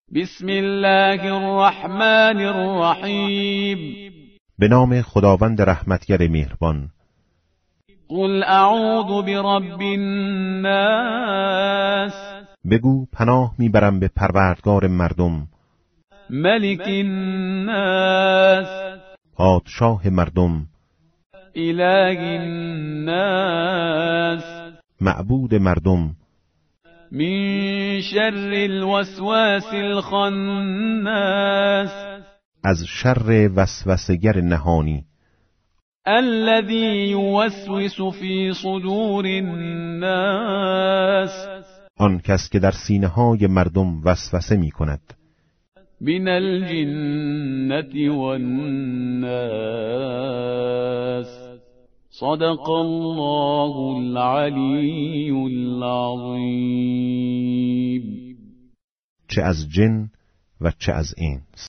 بسم الله الرحمن الرحیم. به نام خداوند رحمتگر مهربان. قل اعوذ برب الناس. بگو پناه میبرم به پروردگار مردم. ملک الناس. پادشاه مردم. اله الناس. معبود مردم. من شر الوسواس الخناس. از شر وسوسه‌گر نهانی. الذي يوسوس في صدور الناس. آن کس که در سینه های مردم وسوسه می کند. من الجنة والناس. صدق الله العلی العظیم. چه از جن و چه از انس.